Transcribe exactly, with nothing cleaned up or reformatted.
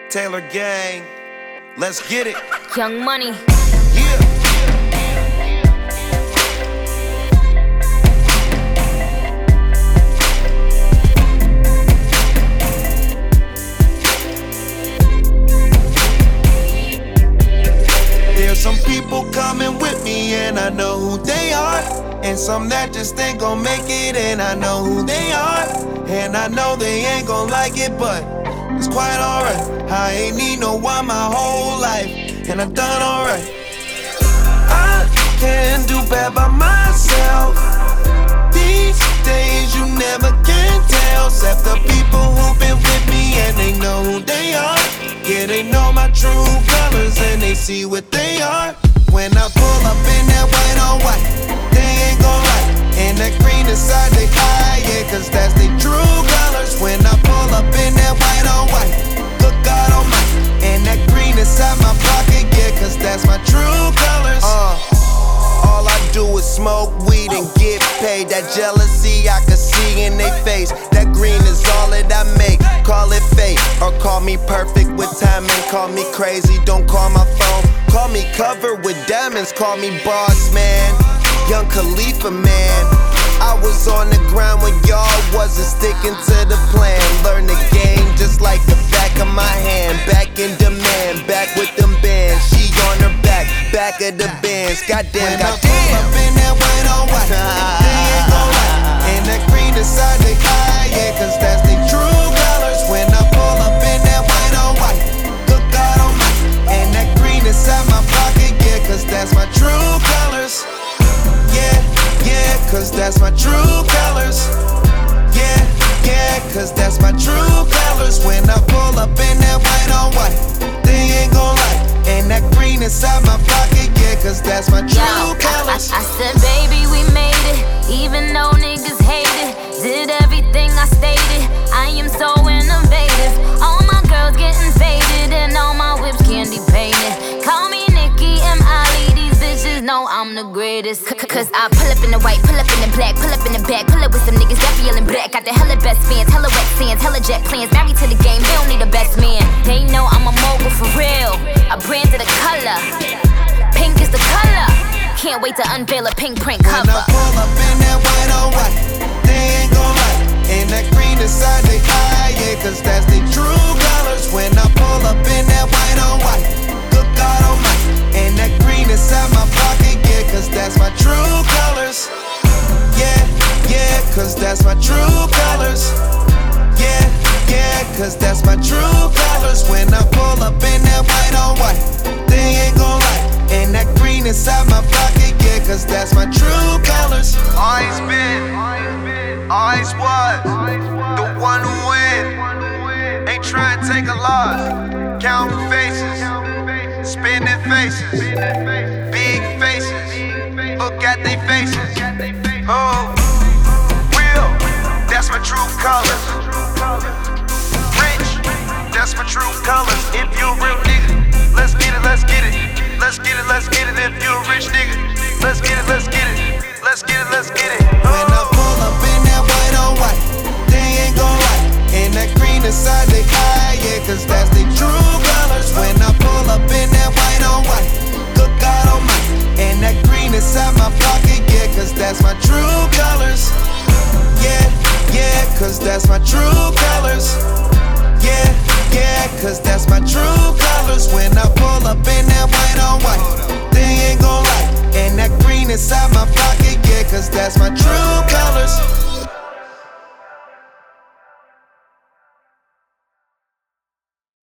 Taylor Gang, let's get it. Young Money. Yeah. There's some people coming with me and I know who they are, and some that just ain't gon' make it and I know who they are, and I know they ain't gon' like it, but it's quite alright. I ain't need no one my whole life, and I've done alright. I can't do bad by myself. These days you never can tell, except the people who've been with me and they know who they are. Yeah, they know my true colors and they see what they are. When I pull up in that white on white, they ain't gon' like. And that green inside they eye, yeah, cause that's they true colors. When I pull up in that white on white, good God almighty. And that green inside my pocket, yeah, cause that's my true colors. Uh, all I do is smoke weed and get paid. That jealousy I can see in they face. That green is all that I make. Call it fate, or call me perfect with timing. Call me crazy, don't call my phone. Call me covered with diamonds, call me boss man. Young Khalifa man. I was on the ground when y'all wasn't sticking to the plan. Learn the game just like the back of my hand. Back in demand, back with them bands. She on her back, back of the bands. Goddamn, goddamn. When I pull up in that white on white, they ain't gon' like. And that green inside they eye, yeah, cause that's they true colors. When I pull up in that white on white, good God almighty. And that green inside my pocket, yeah, cause that's my true colors. Yeah, yeah, cause that's my true colors. Yeah, yeah, cause that's my true colors. When I pull up in that white on white, they ain't gon' like. And that green inside my pocket, yeah, cause that's my true Yo, colors. I, I, I said, baby, we made it, even though niggas hate it. Did everything I stated, I am so innovative. All my girls getting faded, and all my whips candy painted. Call me Nicki M. Ali, these bitches know I'm the greatest. Cause I pull up in the white, pull up in the black, pull up in the back, pull up with some niggas that feelin' black. Got the hella best fans, hella wet sands, hella jet plans. Married to the game, they don't need a best man. They know I'm a mogul for real. I branded a color, pink is the color. Can't wait to unveil a pink print cover. When I pull up in that white on white, they ain't gon' like. And that green inside they eye, yeah, cause that's they true colors. When I pull up in that white on white, good God almighty. And that green inside my pocket, yeah, cause that's my true colors. Yeah, yeah, cause that's my true colors. Yeah, yeah, cause that's my true colors. When I pull up in that white on white, they ain't gon' like. And that green inside my pocket, yeah, cause that's my true colors. Always been, always was, the one who win. Ain't trying to take a loss. Counting faces, spinning faces, big faces. Look at they faces. Oh, real, that's my true colors. Rich, that's my true colors. If you a real nigga, let's get it, let's get it. Let's get it, let's get it. If you a rich nigga, let's get it, let's get it. Let's get it, let's get it. When I pull up in that white on white, they ain't gon' like. And that green inside they eye, yeah, cause that's they true colors. When I pull up in that white on white, good God almighty. And that green inside my pocket, yeah, cause that's my true colors. Yeah, yeah, cause that's my true colors. Yeah, yeah, cause that's my true colors. When I pull up in that white on white, they ain't gon' like. And that green inside my pocket, yeah, cause that's my true